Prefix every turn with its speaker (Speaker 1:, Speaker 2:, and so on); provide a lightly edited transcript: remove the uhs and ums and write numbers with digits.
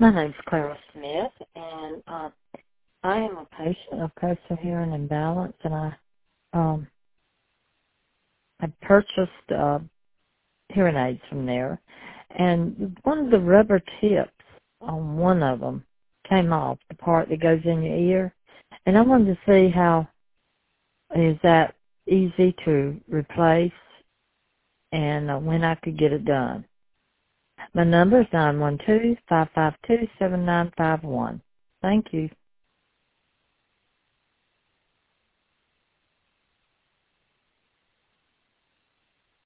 Speaker 1: My name's Clara Smith, and I am a patient of coastal hearing imbalance, and um, I purchased hearing aids from there, and one of the rubber tips on one of them came off, the part that goes in your ear, and I wanted to see how is that easy to replace and when I could get it done. My number is 912-552-7951. Thank you.